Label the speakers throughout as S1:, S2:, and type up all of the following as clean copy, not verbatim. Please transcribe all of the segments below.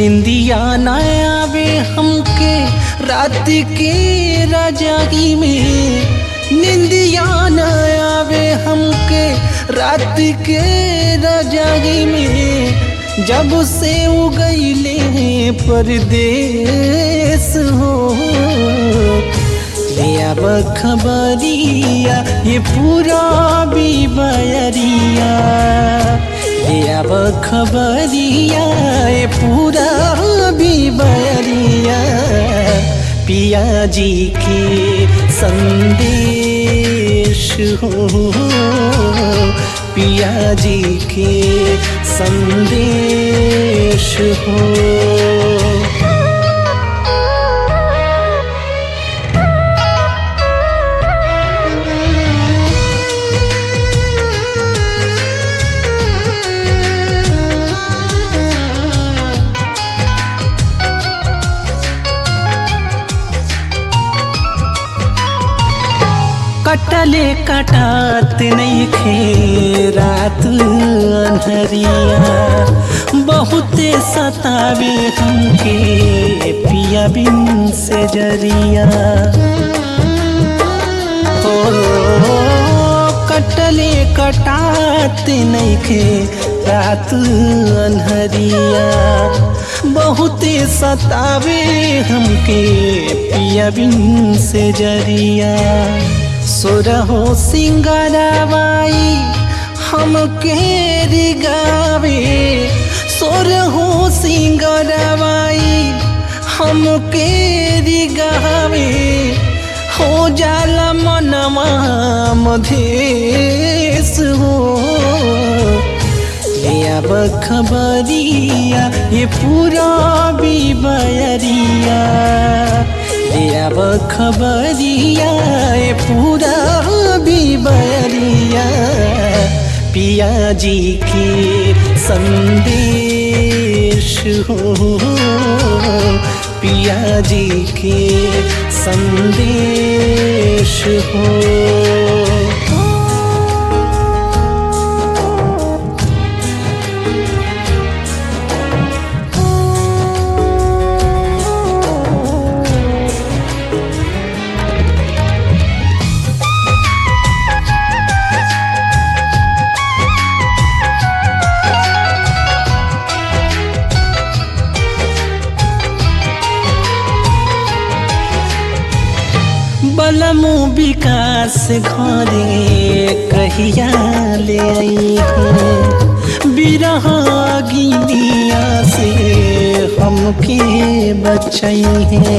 S1: निंदिया न आवे हमके रात के रजाई में, निंदिया न आवे हमके रात के रजाई में। जब से उगइले परदेस हो, ले अब खबरिया ये पूरा बिबरिया, ले अब खबरिया ये पूरा बिबरिया। पिया जी के संदेश हो, पिया जी के संदेश हो। कटले कटात नइखे रात अन्हरिया, बहुते सतावे हमके पिया बिन से जरिया। ओ कटले कटात नइखे रात अन्हरिया, बहुते सतावे हमके पिया बिन से जरिया। सोरहो सिंगारवाई हमके रिगावे, सोरहो सिंगारवाई हमके रिगावे। हो जाला मनवा मधेस हो, ले अब खबरिया ये पूरा बिबरिया, ले अब खबरिया ये पूरा बिबरिया। पिया जी के संदेश हो, पिया जी के संदेश हो। बलमु विकास घरे कहिया ले आई है, बिरह गिनिया से हमके बचाई है।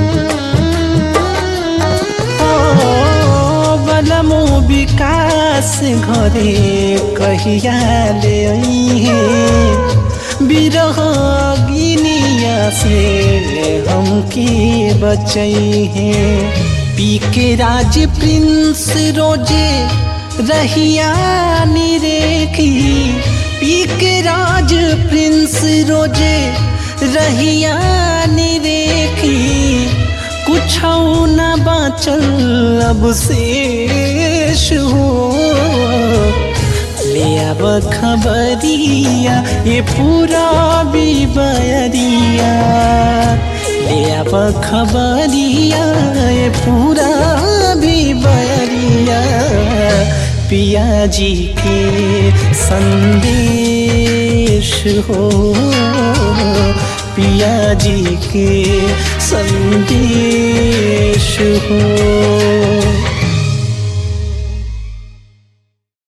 S1: ओ बलमु विकास घरे कहिया ले आई है, बिरह गिनिया से हमके बचाई है। पी के राज प्रिंस रोजे रहिया निरेखी, पी के राज प्रिंस रोजे रहिया निरेखी। कुछ न बाचल अब शेष हो, ले अब खबरिया ये पूरा बिबरिया, ले अब खबरिया ये पूरा बिबरिया। पिया जी के संदेश हो, पिया जी के संदेश हो।